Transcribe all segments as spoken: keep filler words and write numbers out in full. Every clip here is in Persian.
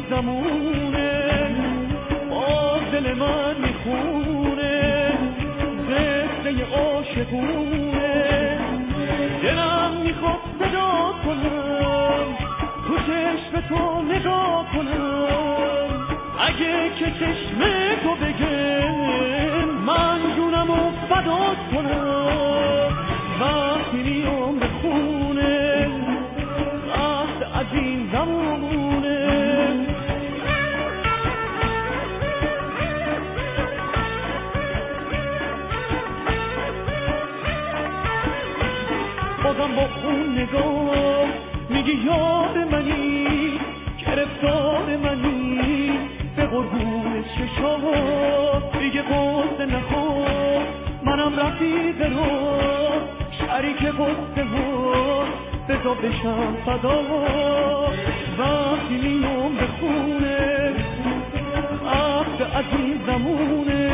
عزیزمونه باز دل من میخونه قصه عاشقونه دلم میخواد صدا کنم تو چشم تو نگاه کنم اگه که چشم تو بگه من جونمو فدا کنم وقتی میام به خونه وقت از این زمونه بازم با خون نگاه میگی یاد منی گرفتار منی به قربون چشات دیگه قصه نخور منم رفیق رو شریک قصه ها بذار بشم فدا وقتی میام به خونه وقت از این زمونه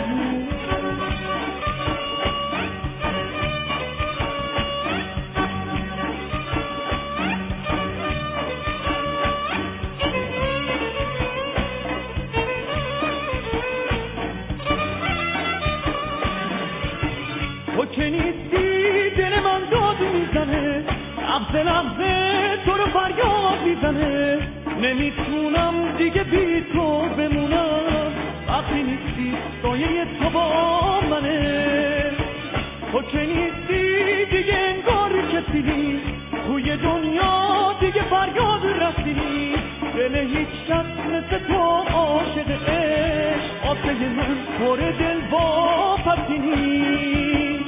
تو که نیستی دل من داد میزنه لحظه لحظه تو رو فریاد میزنه نمیتونم دیگه بی تو بمونم وقتی نیستی سایه تو با منه تو که نیستی دیگه انگار کسی نیست توی دنیا دیگه فریاد رسیدی دل هیچ کس مثل تو عاشق عشق آسه من پر دل واپسی نیست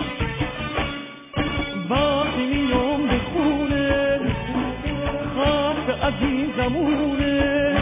وقتی میام به خونه خط عزیزمونه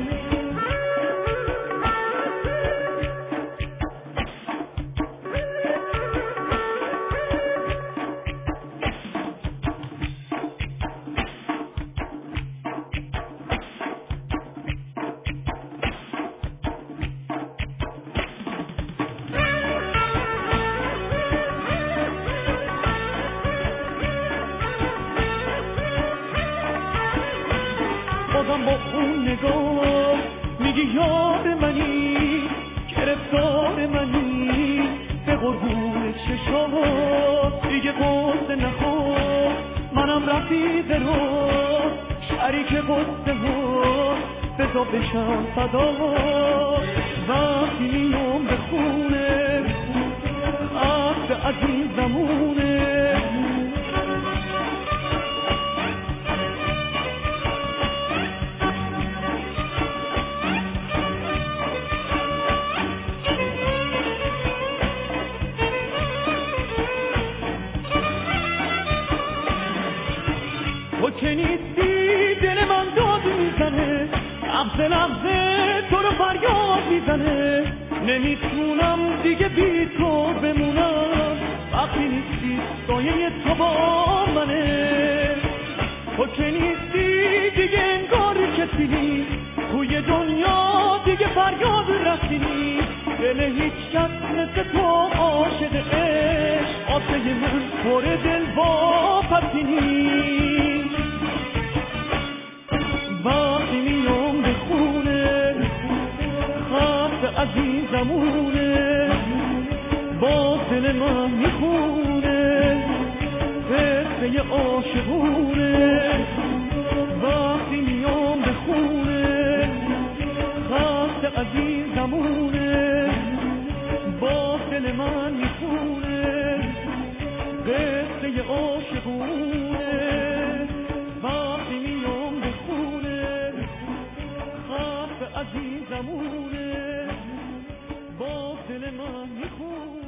بازم با خون نگاه میگی یاد منی گرفتار منی به قربون چشات دیگه قصه نخور منم رفیق رو شریک قصه ها بذار بشم فدا وقتی میام به خونه وقت از این زمونه تو که نیستی دل من داد میزنه لحظه لحظه تو رو فریاد میزنه نمیتونم دیگه بی تو بمونم وقتی نیستی سایه تو با منه تو که نیستی دیگه انگار کسی نیست توی دنیا دیگه فریاد رسیدی دل هیچ کس مثل تو عاشق عشق آسه من پر دل واپسی نیست وقتی میام به خونه خط عزیزمونه با دل من میخونه قصه عاشقونه وقتی میام به خونه خط عزیزمونه با دل من میخونه قصه عاشقونه وقتی میام به خونه خط عزیزمونه با دل من میخونه